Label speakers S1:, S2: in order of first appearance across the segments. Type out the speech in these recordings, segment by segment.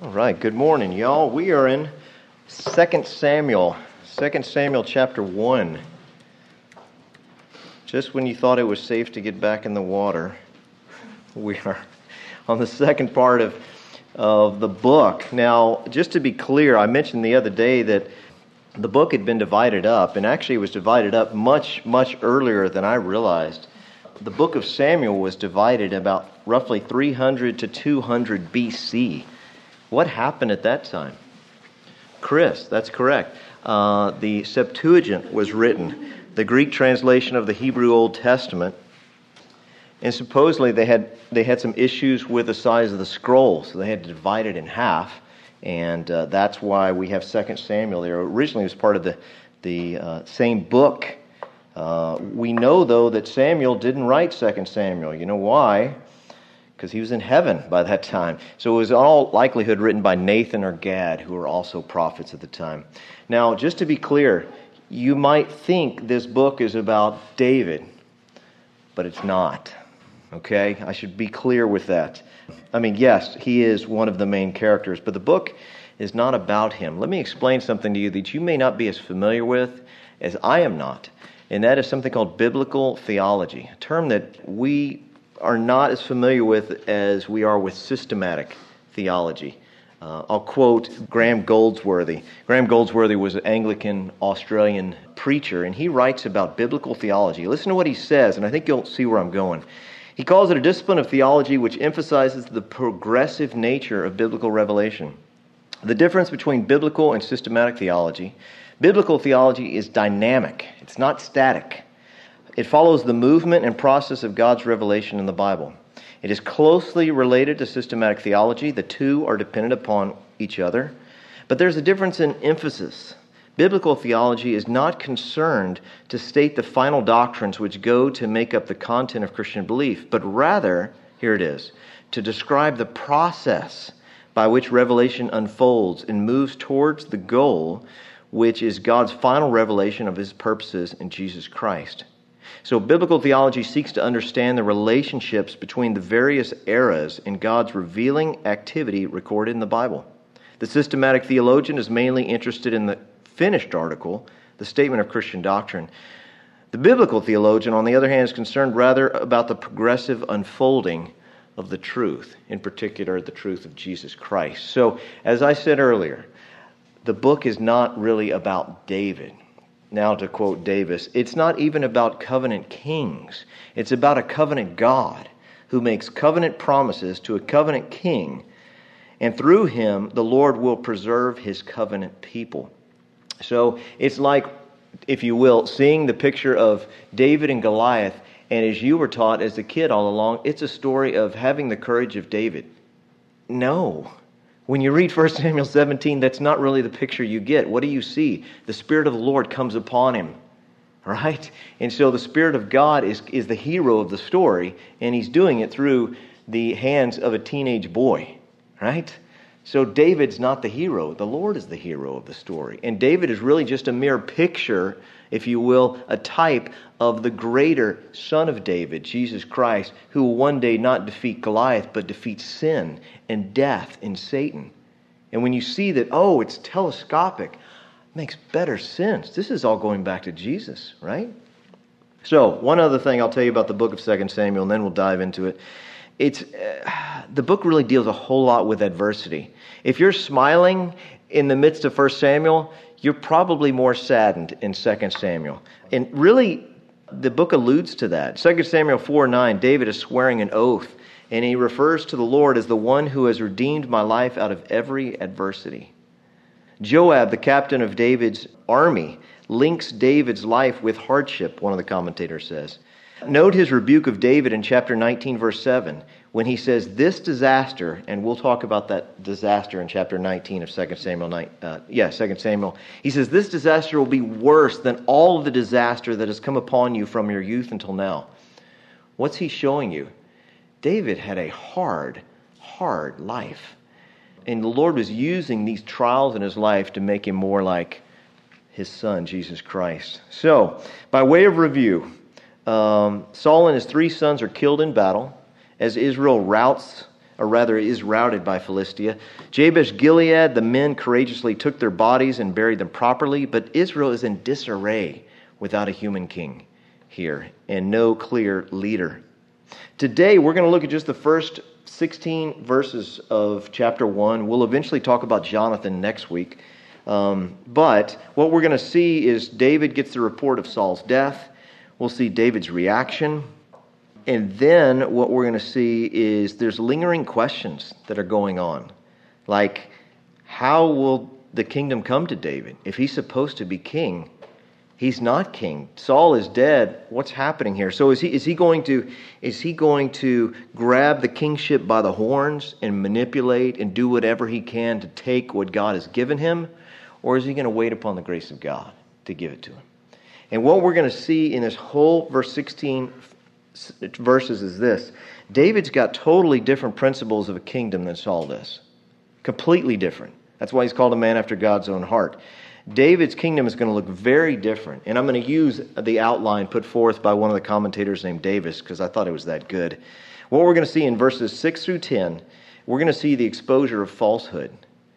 S1: All right, good morning, y'all. We are in 2 Samuel chapter 1. Just when you thought it was safe to get back in the water, we are on the second part of the book. Now, just to be clear, I mentioned the other day that the book had been divided up, and actually it was divided up much earlier than I realized. The book of Samuel was divided about roughly 300 to 200 BC. What happened at that time? Chris, that's correct. The Septuagint was written, the Greek translation of the Hebrew Old Testament, and supposedly they had some issues with the size of the scroll, so they had to divide it in half, and that's why we have 2 Samuel there. Originally it was part of the same book. We know, though, that Samuel didn't write 2 Samuel. You know why? Because he was in heaven by that time. So it was in all likelihood written by Nathan or Gad, who were also prophets at the time. Now, just to be clear, you might think this book is about David, but it's not. Okay? I should be clear with that. I mean, yes, he is one of the main characters, but the book is not about him. Let me explain something to you that you may not be as familiar with as I am not, and that is something called biblical theology, a term that we are not as familiar with as we are with systematic theology. I'll quote Graham Goldsworthy. Graham Goldsworthy was an Anglican Australian preacher, and he writes about biblical theology. Listen to what he says, and I think you'll see where I'm going. He calls it a discipline of theology which emphasizes the progressive nature of biblical revelation. The difference between biblical and systematic theology. Biblical theology is dynamic. It's not static. It follows the movement and process of God's revelation in the Bible. It is closely related to systematic theology. The two are dependent upon each other. But there's a difference in emphasis. Biblical theology is not concerned to state the final doctrines which go to make up the content of Christian belief, but rather, here it is, to describe the process by which revelation unfolds and moves towards the goal, which is God's final revelation of His purposes in Jesus Christ. So biblical theology seeks to understand the relationships between the various eras in God's revealing activity recorded in the Bible. The systematic theologian is mainly interested in the finished article, the statement of Christian doctrine. The biblical theologian, on the other hand, is concerned rather about the progressive unfolding of the truth, in particular the truth of Jesus Christ. So, as I said earlier, the book is not really about David. Now, to quote Davis, it's not even about covenant kings. It's about a covenant God who makes covenant promises to a covenant king, and through him, the Lord will preserve his covenant people. So it's like, if you will, seeing the picture of David and Goliath, and as you were taught as a kid all along, it's a story of having the courage of David. No. When you read 1 Samuel 17, that's not really the picture you get. What do you see? The Spirit of the Lord comes upon him, right? And so the Spirit of God is the hero of the story, and he's doing it through the hands of a teenage boy, right? So David's not the hero. The Lord is the hero of the story. And David is really just a mere picture, if you will, a type of the greater Son of David, Jesus Christ, who will one day not defeat Goliath, but defeat sin and death and Satan. And when you see that, oh, it's telescopic, it makes better sense. This is all going back to Jesus, right? So, one other thing I'll tell you about the book of 2 Samuel, and then we'll dive into it. The book really deals a whole lot with adversity. If you're smiling in the midst of 1 Samuel, you're probably more saddened in 2 Samuel. And really, the book alludes to that. 2 Samuel 4:9, David is swearing an oath, and he refers to the Lord as the one who has redeemed my life out of every adversity. Joab, the captain of David's army, links David's life with hardship, one of the commentators says. Note his rebuke of David in chapter 19, verse 7, when he says, this disaster, and we'll talk about that disaster in chapter 19 of 2 Samuel. 2 Samuel. He says, this disaster will be worse than all of the disaster that has come upon you from your youth until now. What's he showing you? David had a hard life. And the Lord was using these trials in his life to make him more like his son, Jesus Christ. So, by way of review, Saul and his 3 sons are killed in battle as Israel routs or rather is routed by Philistia. Jabesh Gilead, the men courageously took their bodies and buried them properly, but Israel is in disarray without a human king here and no clear leader. Today, we're going to look at just the first 16 verses of chapter 1. We'll eventually talk about Jonathan next week. But what we're going to see is David gets the report of Saul's death. We'll see David's reaction. And then what we're going to see is there's lingering questions that are going on. Like, how will the kingdom come to David? If he's supposed to be king, he's not king. Saul is dead. What's happening here? So is he going to grab the kingship by the horns and manipulate and do whatever he can to take what God has given him? Or is he going to wait upon the grace of God to give it to him? And what we're going to see in this whole verse 16 verses is this. David's got totally different principles of a kingdom than Saul does. Completely different. That's why he's called a man after God's own heart. David's kingdom is going to look very different. And I'm going to use the outline put forth by one of the commentators named Davis because I thought it was that good. What we're going to see in verses 6 through 10, we're going to see the exposure of falsehood.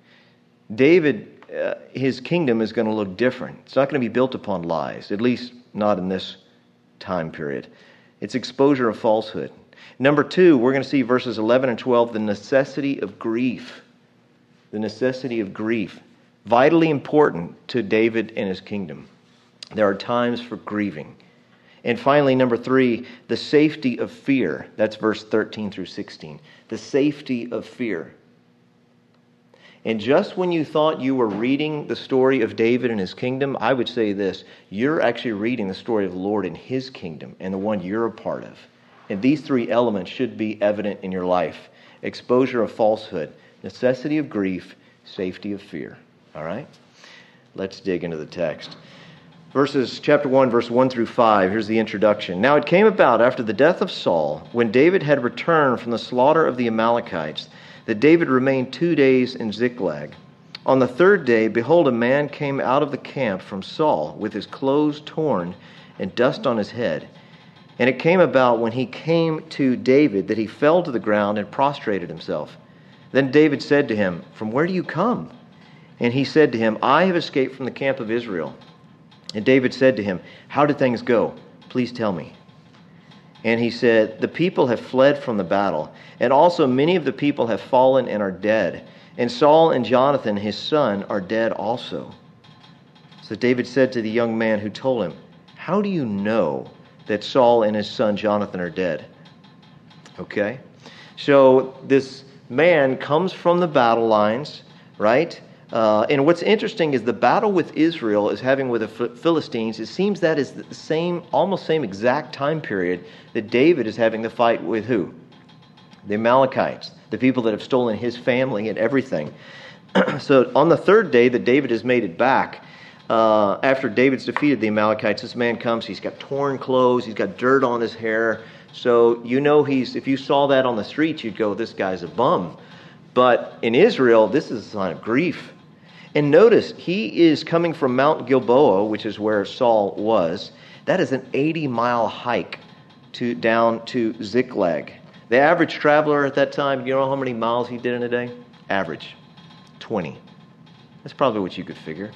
S1: David, his kingdom is going to look different. It's not going to be built upon lies, at least not in this time period. It's exposure of falsehood. Number 2, we're going to see verses 11 and 12, the necessity of grief. The necessity of grief. Vitally important to David and his kingdom. There are times for grieving. And finally, number 3, the safety of fear. That's verse 13 through 16. The safety of fear. And just when you thought you were reading the story of David and his kingdom, I would say this: you're actually reading the story of the Lord and his kingdom and the one you're a part of. And these 3 elements should be evident in your life. Exposure of falsehood, necessity of grief, safety of fear. All right? Let's dig into the text. Chapter 1, verse 1 through 5. Here's the introduction. Now it came about after the death of Saul, when David had returned from the slaughter of the Amalekites, that David remained 2 days in Ziklag. On the 3rd day, behold, a man came out of the camp from Saul with his clothes torn and dust on his head. And it came about when he came to David that he fell to the ground and prostrated himself. Then David said to him, "From where do you come?" And he said to him, "I have escaped from the camp of Israel." And David said to him, "How did things go? Please tell me." And he said, "The people have fled from the battle, and also many of the people have fallen and are dead. And Saul and Jonathan, his son, are dead also." So David said to the young man who told him, "How do you know that Saul and his son Jonathan are dead?" Okay? So this man comes from the battle lines, right? And what's interesting is the battle with Israel is having with the Philistines. It seems that is the same, almost same exact time period that David is having the fight with who? The Amalekites, the people that have stolen his family and everything. So on the 3rd day that David has made it back, after David's defeated the Amalekites, this man comes. He's got torn clothes. He's got dirt on his hair. So you know if you saw that on the streets, you'd go, "This guy's a bum." But in Israel, this is a sign of grief. And notice, he is coming from Mount Gilboa, which is where Saul was. That is an 80-mile hike down to Ziklag. The average traveler at that time, you know how many miles he did in a day? Average, 20. That's probably what you could figure.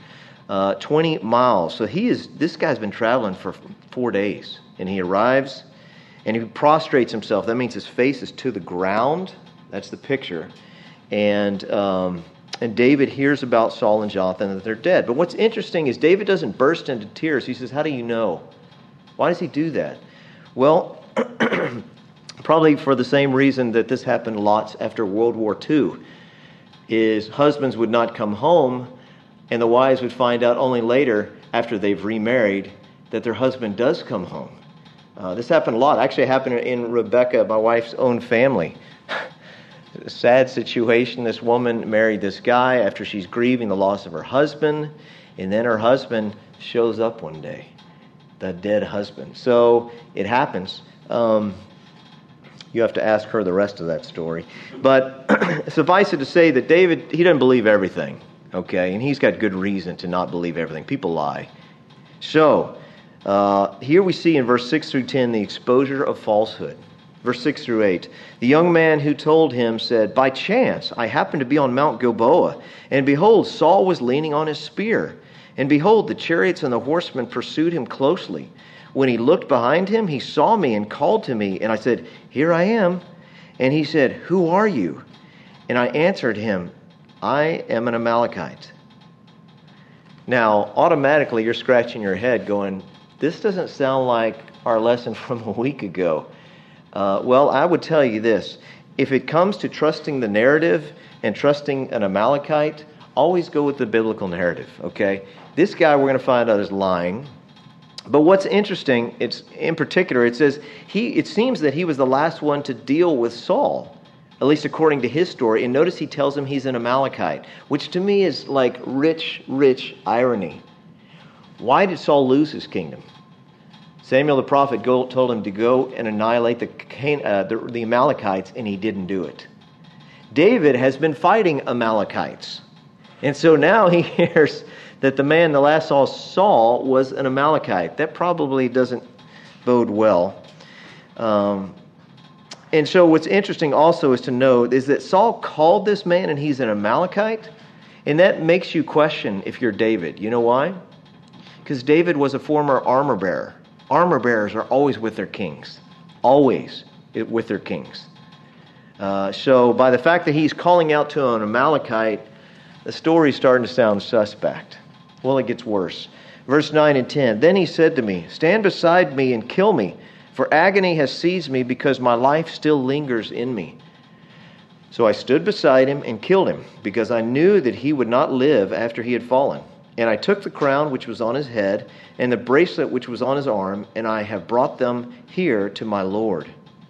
S1: 20 miles. So this guy's been traveling for 4 days. And he arrives, and he prostrates himself. That means his face is to the ground. That's the picture. And David hears about Saul and Jonathan, that they're dead. But what's interesting is David doesn't burst into tears. He says, "How do you know?" Why does he do that? Well, probably for the same reason that this happened lots after World War II, is husbands would not come home, and the wives would find out only later, after they've remarried, that their husband does come home. This happened a lot. Actually, it happened in Rebecca, my wife's own family. A sad situation. This woman married this guy after she's grieving the loss of her husband, and then her husband shows up one day, the dead husband. So it happens. You have to ask her the rest of that story. But suffice it to say that David, he doesn't believe everything, okay? And he's got good reason to not believe everything. People lie. So here we see in verse 6 through 10 the exposure of falsehood. Verse 6 through 8. The young man who told him said, "By chance I happened to be on Mount Gilboa, and behold, Saul was leaning on his spear. And behold, the chariots and the horsemen pursued him closely. When he looked behind him, he saw me and called to me. And I said, 'Here I am.' And he said, 'Who are you?' And I answered him, 'I am an Amalekite.'" Now, automatically you're scratching your head going, this doesn't sound like our lesson from a week ago. Well, I would tell you this. If it comes to trusting the narrative and trusting an Amalekite, always go with the biblical narrative, okay? This guy we're going to find out is lying. But what's interesting, it's in particular, it says it seems that he was the last one to deal with Saul, at least according to his story. And notice he tells him he's an Amalekite, which to me is like rich, rich irony. Why did Saul lose his kingdom? Samuel the prophet told him to go and annihilate the Amalekites, and he didn't do it. David has been fighting Amalekites. And so now he hears that the man the last saw Saul was an Amalekite. That probably doesn't bode well. And so what's interesting also is to note is that Saul called this man and he's an Amalekite. And that makes you question if you're David. You know why? Because David was a former armor bearer. Armor bearers are always with their kings. Always with their kings. So by the fact that he's calling out to an Amalekite, the story's starting to sound suspect. Well, it gets worse. Verse 9 and 10. Then he said to me, "Stand beside me and kill me, for agony has seized me because my life still lingers in me." So I stood beside him and killed him, because I knew that he would not live after he had fallen. And I took the crown which was on his head and the bracelet which was on his arm, and I have brought them here to my Lord.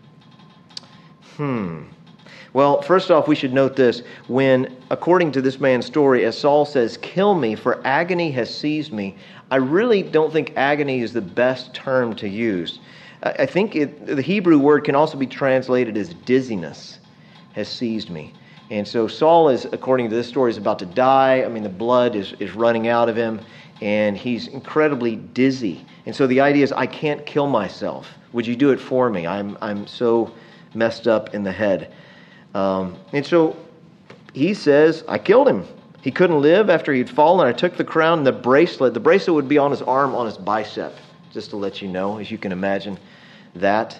S1: Well, first off, we should note this. When, according to this man's story, as Saul says, "Kill me, for agony has seized me," I really don't think agony is the best term to use. I think the Hebrew word can also be translated as dizziness has seized me. And so Saul is, according to this story, is about to die. I mean, the blood is running out of him, and he's incredibly dizzy. And so the idea is, I can't kill myself. Would you do it for me? I'm so messed up in the head. And so he says, I killed him. He couldn't live after he'd fallen. I took the crown and the bracelet. The bracelet would be on his arm, on his bicep, just to let you know, as you can imagine that.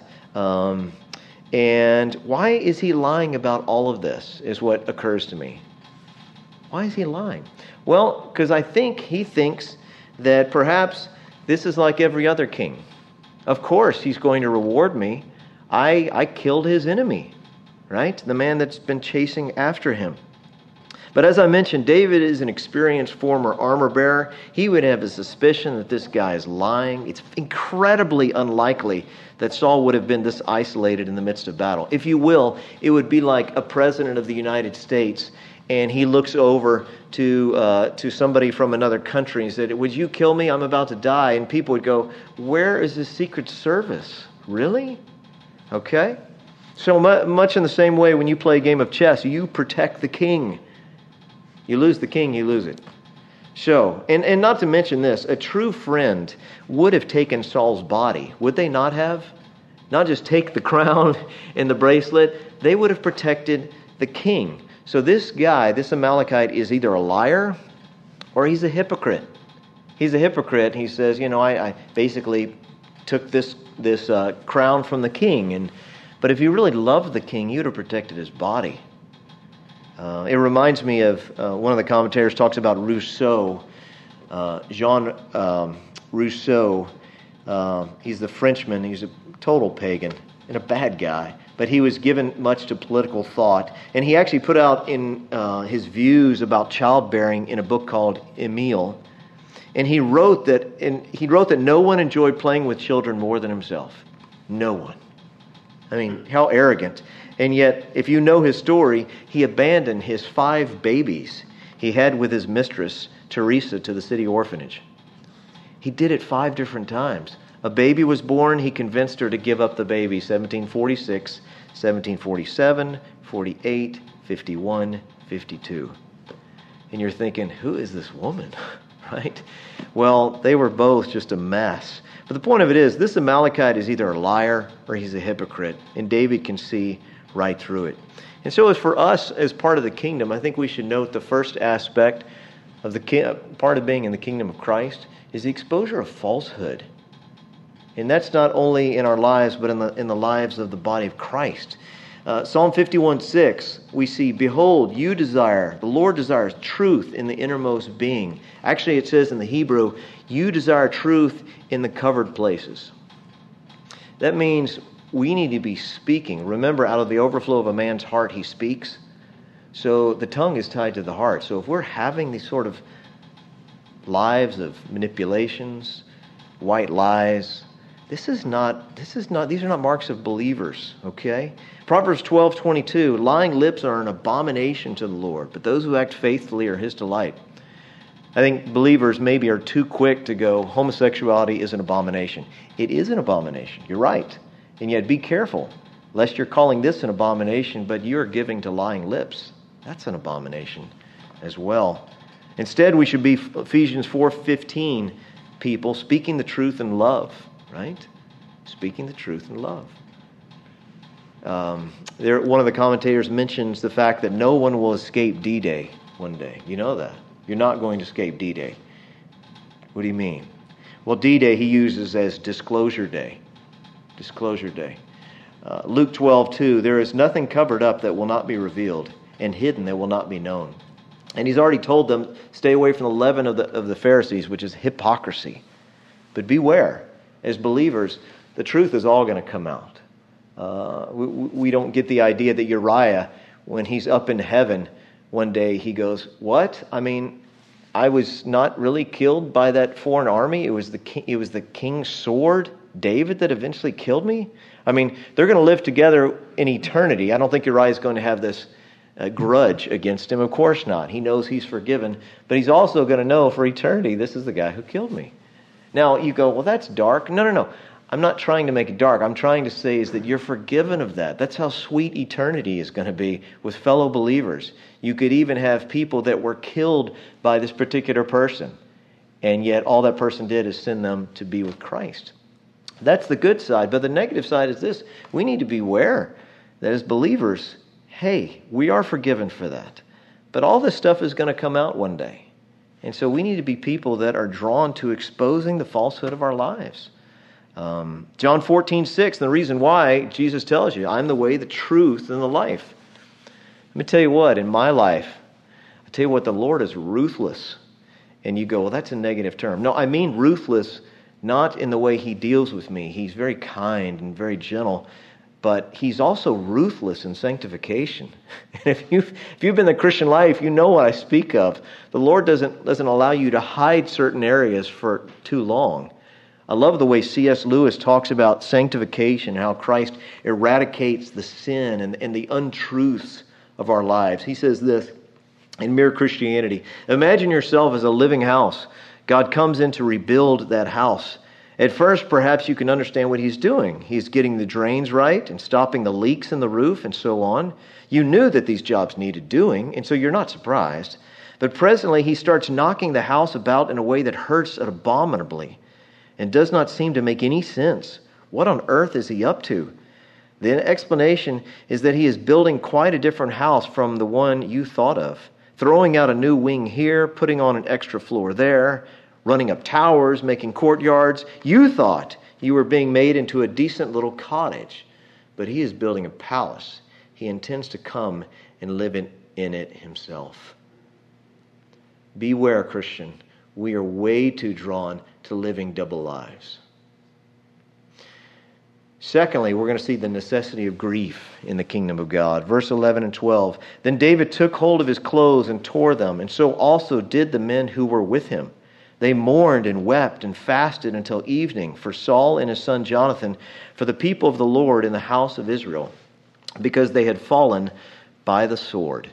S1: And why is he lying about all of this is what occurs to me. Why is he lying? Well, because I think he thinks that perhaps this is like every other king. Of course, he's going to reward me. I killed his enemy, right? The man that's been chasing after him. But as I mentioned, David is an experienced former armor bearer. He would have a suspicion that this guy is lying. It's incredibly unlikely that Saul would have been this isolated in the midst of battle. If you will, it would be like a president of the United States, and he looks over to somebody from another country and said, "Would you kill me? I'm about to die." And people would go, "Where is the Secret Service? Really?" Okay? So much in the same way, when you play a game of chess, you protect the king. You lose the king, you lose it. So, and not to mention this, a true friend would have taken Saul's body. Would they not have? Not just take the crown and the bracelet. They would have protected the king. So this guy, this Amalekite, is either a liar or he's a hypocrite. He's a hypocrite. He says, I basically took this crown from the king. But if you really loved the king, you would have protected his body. It reminds me of one of the commentators talks about Rousseau, Jean Rousseau. He's the Frenchman. He's a total pagan and a bad guy, but he was given much to political thought, and he actually put out in his views about childbearing in a book called Emile. And he wrote that no one enjoyed playing with children more than himself. No one. I mean, how arrogant. And yet, if you know his story, he abandoned his 5 babies he had with his mistress, Teresa, to the city orphanage. He did it 5 different times. A baby was born, he convinced her to give up the baby, 1746, 1747, 48, 51, 52. And you're thinking, who is this woman? right? Well, they were both just a mess. But the point of it is, this Amalekite is either a liar or he's a hypocrite, and David can see right through it. And so as for us as part of the kingdom, I think we should note the first aspect of the part of being in the kingdom of Christ is the exposure of falsehood. And that's not only in our lives, but in the lives of the body of Christ. Psalm 51:6, we see, "Behold, the Lord desires truth in the innermost being." Actually, it says in the Hebrew, "You desire truth in the covered places." That means we need to be speaking. Remember, out of the overflow of a man's heart, he speaks. So the tongue is tied to the heart. So if we're having these sort of lives of manipulations, white lies, these are not marks of believers, okay? Proverbs 12:22, "Lying lips are an abomination to the Lord, but those who act faithfully are his delight." I think believers maybe are too quick to go, homosexuality is an abomination. It is an abomination, you're right. And yet be careful, lest you're calling this an abomination, but you're giving to lying lips. That's an abomination as well. Instead, we should be Ephesians 4:15 people, speaking the truth in love, right? Speaking the truth in love. One of the commentators mentions the fact that no one will escape D-Day one day. You know that. You're not going to escape D-Day. What do you mean? Well, D-Day he uses as disclosure day. Disclosure day. Luke 12:2, "There is nothing covered up that will not be revealed, and hidden that will not be known." And he's already told them, stay away from the leaven of the Pharisees, which is hypocrisy. But beware, as believers, the truth is all going to come out. We don't get the idea that Uriah, when he's up in heaven one day, he goes, "What? I mean, I was not really killed by that foreign army. It was the king's sword, David, that eventually killed me." I mean, they're going to live together in eternity. I don't think Uriah is going to have this grudge against him. Of course not. He knows he's forgiven, but he's also going to know for eternity, this is the guy who killed me. Now, you go, well, that's dark. No. I'm not trying to make it dark. I'm trying to say is that you're forgiven of that. That's how sweet eternity is going to be with fellow believers. You could even have people that were killed by this particular person, and yet all that person did is send them to be with Christ. That's the good side. But the negative side is this. We need to beware that as believers, hey, we are forgiven for that. But all this stuff is going to come out one day. And so we need to be people that are drawn to exposing the falsehood of our lives. John 14:6, the reason why Jesus tells you, "I'm the way, the truth, and the life." Let me tell you what, in my life, I tell you what, the Lord is ruthless. And you go, well, that's a negative term. No, I mean ruthless, not in the way he deals with me. He's very kind and very gentle, but he's also ruthless in sanctification. And if you've been in the Christian life, you know what I speak of. The Lord doesn't allow you to hide certain areas for too long. I love the way C.S. Lewis talks about sanctification, how Christ eradicates the sin and the untruths of our lives. He says this in Mere Christianity: "Imagine yourself as a living house. God comes in to rebuild that house. At first, perhaps you can understand what he's doing. He's getting the drains right and stopping the leaks in the roof and so on. You knew that these jobs needed doing, and so you're not surprised. But presently, he starts knocking the house about in a way that hurts abominably and does not seem to make any sense. What on earth is he up to? The explanation is that he is building quite a different house from the one you thought of, throwing out a new wing here, putting on an extra floor there, running up towers, making courtyards. You thought you were being made into a decent little cottage, but he is building a palace. He intends to come and live in it himself." Beware, Christian. We are way too drawn to living double lives. Secondly, we're going to see the necessity of grief in the kingdom of God. Verse 11 and 12. "Then David took hold of his clothes and tore them, and so also did the men who were with him. They mourned and wept and fasted until evening for Saul and his son Jonathan, for the people of the Lord in the house of Israel, because they had fallen by the sword."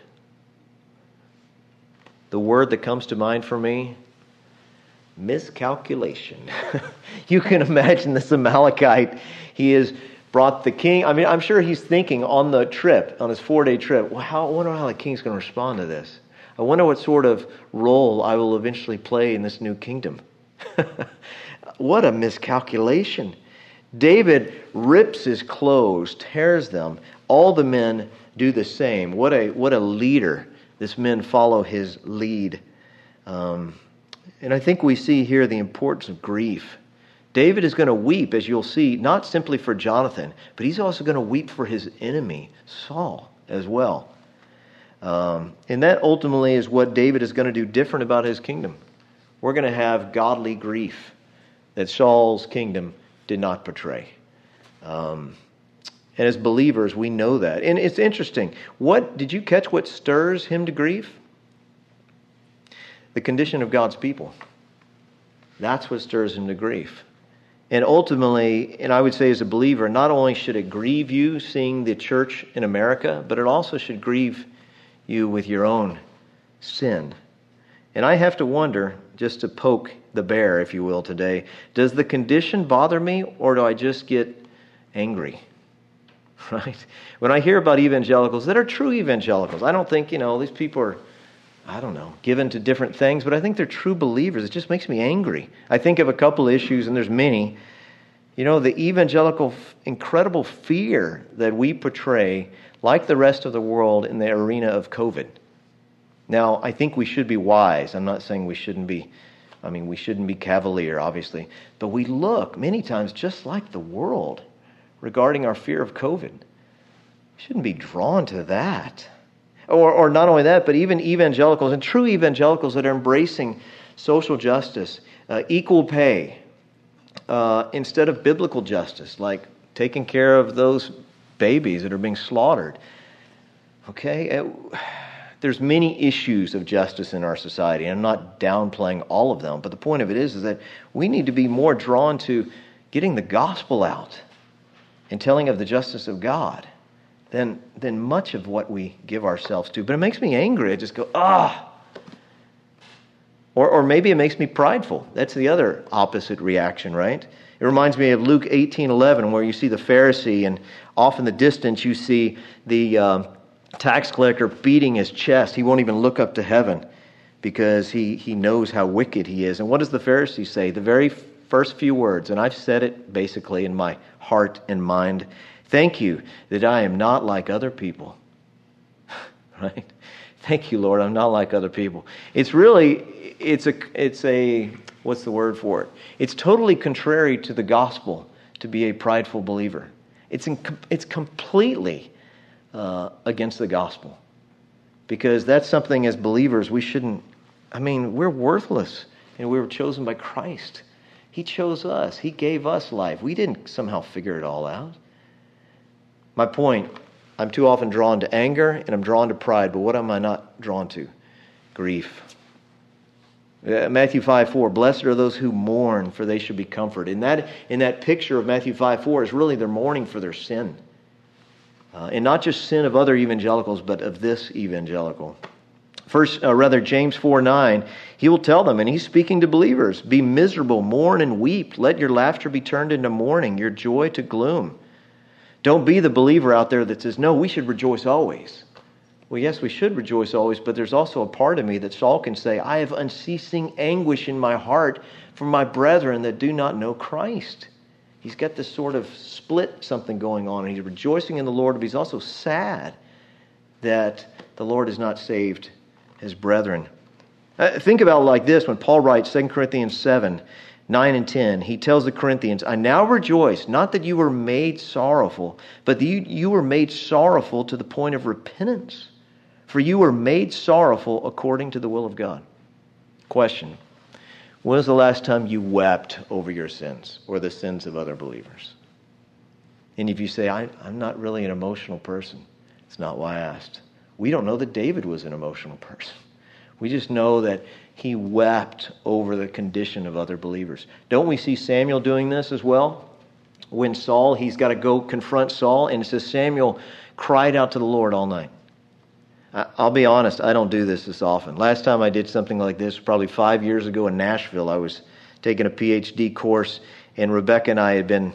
S1: The word that comes to mind for me, miscalculation. You can imagine this Amalekite. He has brought the king. I mean, I'm sure he's thinking on the trip, on his 4-day trip, well, I wonder how the king's going to respond to this. I wonder what sort of role I will eventually play in this new kingdom. What a miscalculation. David rips his clothes, tears them. All the men do the same. What a leader. This men follow his lead. And I think we see here the importance of grief. David is going to weep, as you'll see, not simply for Jonathan, but he's also going to weep for his enemy, Saul, as well. And that ultimately is what David is going to do different about his kingdom. We're going to have godly grief that Saul's kingdom did not portray. And as believers, we know that. And it's interesting. Did you catch what stirs him to grief? The condition of God's people. That's what stirs him to grief. And ultimately, and I would say as a believer, not only should it grieve you seeing the church in America, but it also should grieve you with your own sin. And I have to wonder, just to poke the bear, if you will, today, does the condition bother me, or do I just get angry? Right? When I hear about evangelicals that are true evangelicals, I don't think, these people are, given to different things, but I think they're true believers. It just makes me angry. I think of a couple issues, and there's many. The evangelical incredible fear that we portray, like the rest of the world, in the arena of COVID. Now, I think we should be wise. I'm not saying we shouldn't be cavalier, obviously. But we look many times just like the world regarding our fear of COVID. We shouldn't be drawn to that. Or not only that, but even evangelicals, and true evangelicals that are embracing social justice, equal pay, instead of biblical justice, like taking care of those babies that are being slaughtered. Okay? There's many issues of justice in our society, and I'm not downplaying all of them, but the point of it is that we need to be more drawn to getting the gospel out and telling of the justice of God than much of what we give ourselves to. But it makes me angry. I just go, Or maybe it makes me prideful. That's the other opposite reaction, right? It reminds me of Luke 18:11, where you see the Pharisee, and off in the distance you see the tax collector beating his chest. He won't even look up to heaven because he knows how wicked he is. And what does the Pharisee say? The very first few words, and I've said it basically in my heart and mind, thank you that I am not like other people. Right? Thank you, Lord, I'm not like other people. It's a what's the word for it? It's totally contrary to the gospel to be a prideful believer. It's completely against the gospel. Because that's something as believers we shouldn't, we're worthless and we were chosen by Christ. He chose us. He gave us life. We didn't somehow figure it all out. My point, I'm too often drawn to anger and I'm drawn to pride, but what am I not drawn to? Grief. Matthew 5:4, blessed are those who mourn, for they shall be comforted. In that picture of Matthew 5:4 is really they're mourning for their sin. And not just sin of other evangelicals, but of this evangelical. James 4:9, he will tell them, and he's speaking to believers, be miserable, mourn and weep. Let your laughter be turned into mourning, your joy to gloom. Don't be the believer out there that says, no, we should rejoice always. Well, yes, we should rejoice always, but there's also a part of me that Saul can say, I have unceasing anguish in my heart for my brethren that do not know Christ. He's got this sort of split something going on, and he's rejoicing in the Lord, but he's also sad that the Lord has not saved his brethren. Think about it like this when Paul writes 2 Corinthians 7:9 and 10. He tells the Corinthians, I now rejoice, not that you were made sorrowful, but that you were made sorrowful to the point of repentance. For you were made sorrowful according to the will of God. Question. When was the last time you wept over your sins or the sins of other believers? And if you say, I'm not really an emotional person, it's not why I asked. We don't know that David was an emotional person. We just know that he wept over the condition of other believers. Don't we see Samuel doing this as well? When he's got to go confront Saul, and it says Samuel cried out to the Lord all night. I'll be honest, I don't do this often. Last time I did something like this, probably 5 years ago in Nashville. I was taking a PhD course, and Rebecca and I had been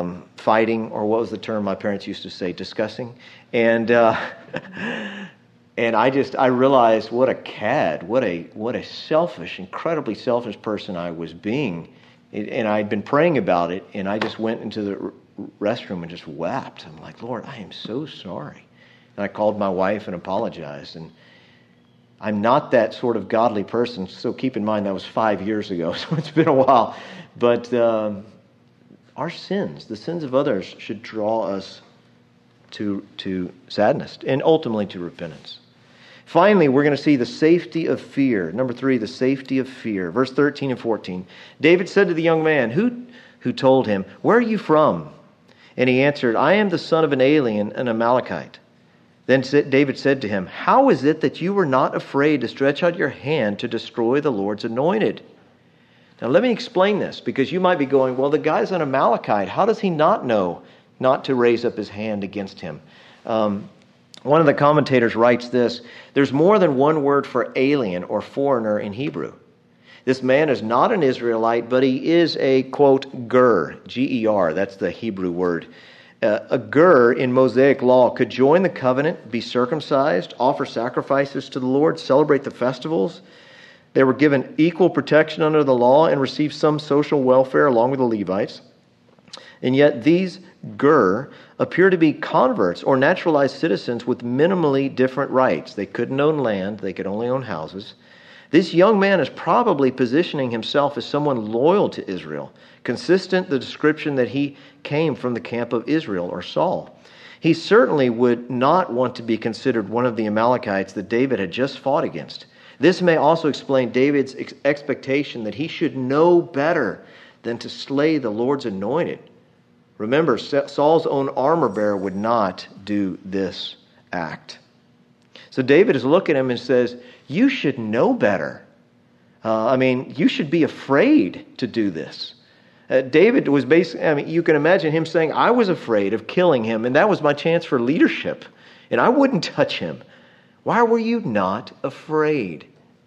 S1: fighting, or what was the term my parents used to say, discussing. And And I realized what a cad, what a selfish, incredibly selfish person I was being. And I'd been praying about it, and I just went into the restroom and just wept. I'm like, Lord, I am so sorry. And I called my wife and apologized. And I'm not that sort of godly person, so keep in mind that was 5 years ago, so it's been a while. But our sins, the sins of others, should draw us to sadness and ultimately to repentance. Finally, we're going to see the safety of fear. Number 3, the safety of fear. Verse 13 and 14. David said to the young man who told him, "Where are you from?" And he answered, "I am the son of an alien, an Amalekite." Then David said to him, "How is it that you were not afraid to stretch out your hand to destroy the Lord's anointed?" Now let me explain this, because you might be going, well, the guy's an Amalekite. How does he not know not to raise up his hand against him? One of the commentators writes this: there's more than one word for alien or foreigner in Hebrew. This man is not an Israelite, but he is a, quote, ger, G-E-R, that's the Hebrew word. A ger in Mosaic law could join the covenant, be circumcised, offer sacrifices to the Lord, celebrate the festivals. They were given equal protection under the law and received some social welfare along with the Levites. And yet these ger appear to be converts or naturalized citizens with minimally different rights. They couldn't own land, they could only own houses. This young man is probably positioning himself as someone loyal to Israel, consistent the description that he came from the camp of Israel or Saul. He certainly would not want to be considered one of the Amalekites that David had just fought against. This may also explain David's expectation that he should know better than to slay the Lord's anointed. Remember, Saul's own armor bearer would not do this act. So David is looking at him and says, you should know better. You should be afraid to do this. David was basically, you can imagine him saying, I was afraid of killing him, and that was my chance for leadership, and I wouldn't touch him. Why were you not afraid?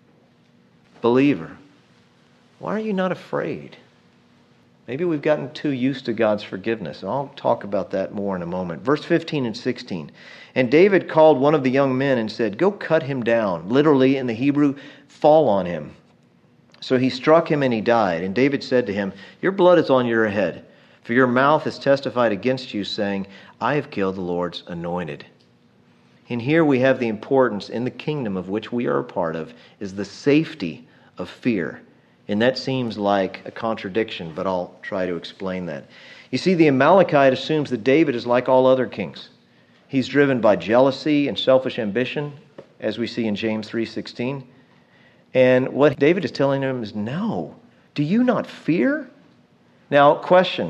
S1: Believer, why are you not afraid? Maybe we've gotten too used to God's forgiveness. I'll talk about that more in a moment. Verse 15 and 16. And David called one of the young men and said, go cut him down. Literally in the Hebrew, fall on him. So he struck him and he died. And David said to him, your blood is on your head, for your mouth has testified against you, saying, I have killed the Lord's anointed. And here we have the importance in the kingdom of which we are a part of, is the safety of fear. And that seems like a contradiction, but I'll try to explain that. You see, the Amalekite assumes that David is like all other kings. He's driven by jealousy and selfish ambition, as we see in James 3:16. And what David is telling him is, no, do you not fear? Now, question,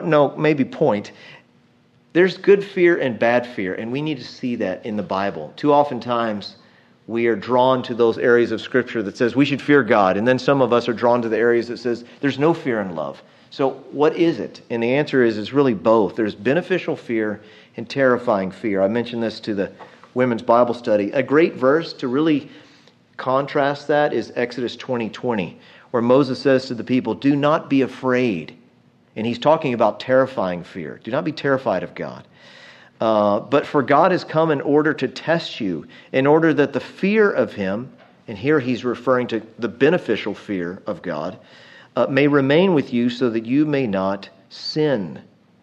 S1: point. There's good fear and bad fear, and we need to see that in the Bible. Too often times, we are drawn to those areas of Scripture that says we should fear God, and then some of us are drawn to the areas that says there's no fear in love. So what is it? And the answer is it's really both. There's beneficial fear and terrifying fear. I mentioned this to the women's Bible study. A great verse to really contrast that is Exodus 20:20, where Moses says to the people, do not be afraid. And he's talking about terrifying fear. Do not be terrified of God. But for God has come in order to test you, in order that the fear of Him, and here he's referring to the beneficial fear of God, may remain with you so that you may not sin.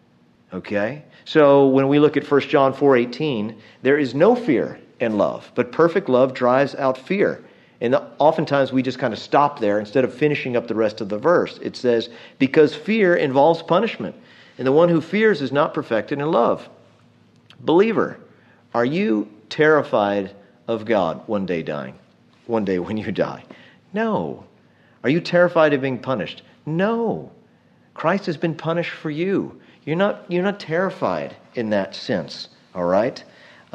S1: Okay? So when we look at 1 John 4:18, there is no fear in love, but perfect love drives out fear. And oftentimes we just kind of stop there instead of finishing up the rest of the verse. It says, because fear involves punishment, and the one who fears is not perfected in love. Believer, are you terrified of God one day dying? One day when you die? No. Are you terrified of being punished? No. Christ has been punished for you. You're not terrified in that sense, all right?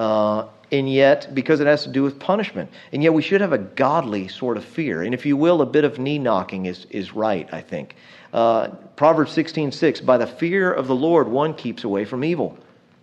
S1: And yet, because it has to do with punishment. And yet we should have a godly sort of fear. And if you will, a bit of knee knocking is right, I think. Proverbs 16:6, by the fear of the Lord one keeps away from evil.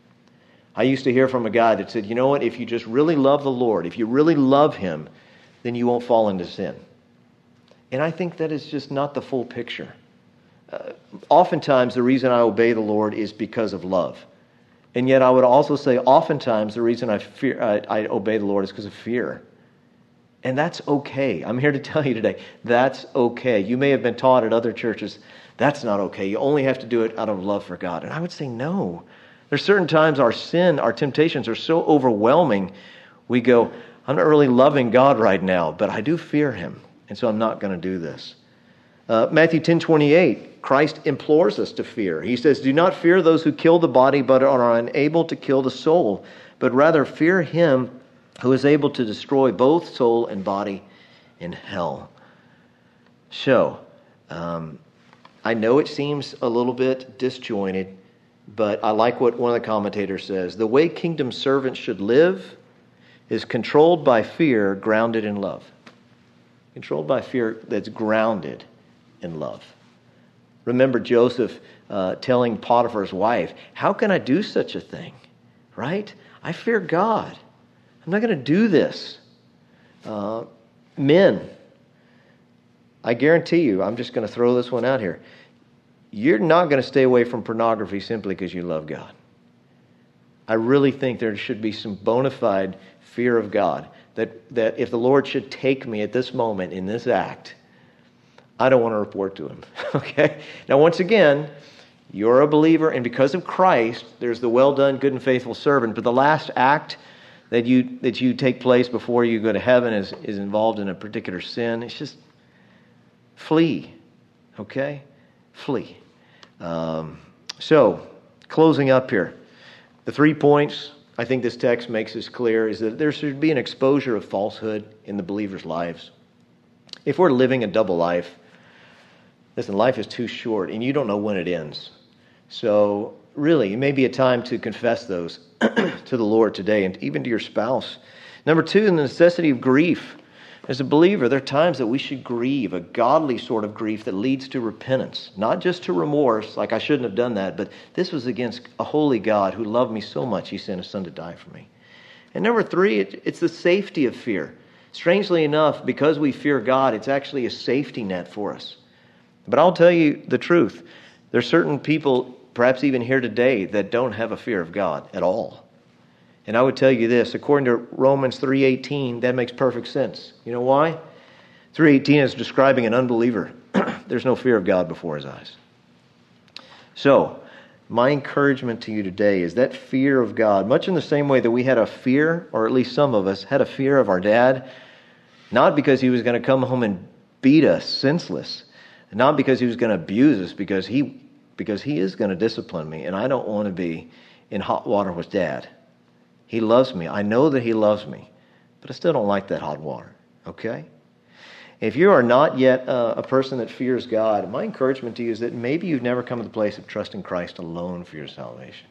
S1: I used to hear from a guy that said, you know what, if you just really love the Lord, if you really love Him, then you won't fall into sin. And I think that is just not the full picture. Oftentimes the reason I obey the Lord is because of love. And yet I would also say oftentimes the reason I obey the Lord is because of fear. And that's okay. I'm here to tell you today, that's okay. You may have been taught at other churches, that's not okay. You only have to do it out of love for God. And I would say no. There's certain times our sin, our temptations are so overwhelming, we go, I'm not really loving God right now, but I do fear Him. And so I'm not going to do this. Matthew 10:28, Christ implores us to fear. He says, do not fear those who kill the body but are unable to kill the soul, but rather fear Him who is able to destroy both soul and body in hell. So, I know it seems a little bit disjointed, but I like what one of the commentators says. The way kingdom servants should live is controlled by fear, grounded in love. Controlled by fear that's grounded in love. Remember Joseph telling Potiphar's wife, how can I do such a thing? Right? I fear God. I'm not going to do this. Men, I guarantee you, I'm just going to throw this one out here. You're not going to stay away from pornography simply because you love God. I really think there should be some bona fide fear of God. That if the Lord should take me at this moment in this act, I don't want to report to Him. Okay? Now, once again, you're a believer, and because of Christ, there's the well done, good and faithful servant. But the last act that you take place before you go to heaven is involved in a particular sin. It's just flee. Okay? Flee. So, closing up here, the 3 points I think this text makes this clear is that there should be an exposure of falsehood in the believers' lives. If we're living a double life, listen, life is too short and you don't know when it ends. So really, it may be a time to confess those to the Lord today and even to your spouse. Number 2, the necessity of grief. As a believer, there are times that we should grieve, a godly sort of grief that leads to repentance. Not just to remorse, like I shouldn't have done that, but this was against a holy God who loved me so much, He sent His Son to die for me. And number 3, it's the safety of fear. Strangely enough, because we fear God, it's actually a safety net for us. But I'll tell you the truth. There's certain people, perhaps even here today, that don't have a fear of God at all. And I would tell you this, according to Romans 3:18, that makes perfect sense. You know why? 3:18 is describing an unbeliever. There's no fear of God before his eyes. So, my encouragement to you today is that fear of God, much in the same way that we had a fear, or at least some of us had a fear of our dad, not because he was going to come home and beat us senseless, not because he was going to abuse us, because he is going to discipline me, and I don't want to be in hot water with Dad. He loves me. I know that He loves me, but I still don't like that hot water, okay? If you are not yet a person that fears God, my encouragement to you is that maybe you've never come to the place of trusting Christ alone for your salvation.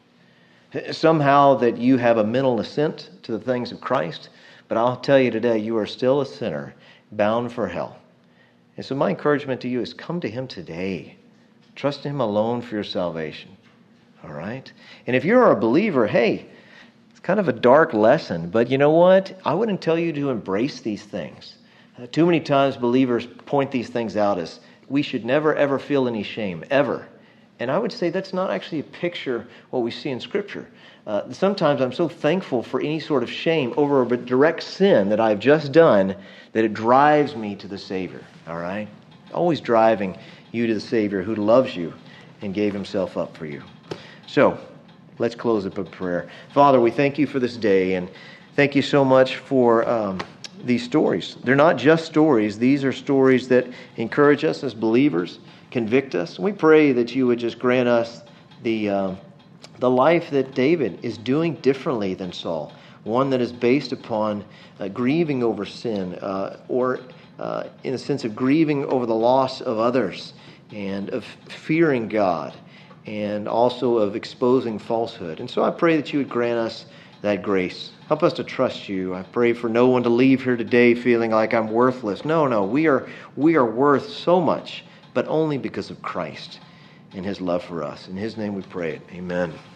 S1: Somehow that you have a mental assent to the things of Christ, but I'll tell you today, you are still a sinner bound for hell. And so my encouragement to you is come to Him today. Trust Him alone for your salvation. All right? And if you're a believer, hey, it's kind of a dark lesson, but you know what? I wouldn't tell you to embrace these things. Too many times believers point these things out as we should never ever feel any shame, ever. And I would say that's not actually a picture what we see in Scripture. Sometimes I'm so thankful for any sort of shame over a direct sin that I've just done that it drives me to the Savior, all right? Always driving you to the Savior who loves you and gave Himself up for you. So, let's close up with prayer. Father, we thank You for this day, and thank You so much for these stories. They're not just stories. These are stories that encourage us as believers, convict us. We pray that You would just grant us the life that David is doing differently than Saul, one that is based upon grieving over sin, or in the sense of grieving over the loss of others, and of fearing God, and also of exposing falsehood. And so I pray that You would grant us that grace. Help us to trust You. I pray for no one to leave here today feeling like I'm worthless. No, we are worth so much, but only because of Christ and His love for us. In His name we pray it. Amen.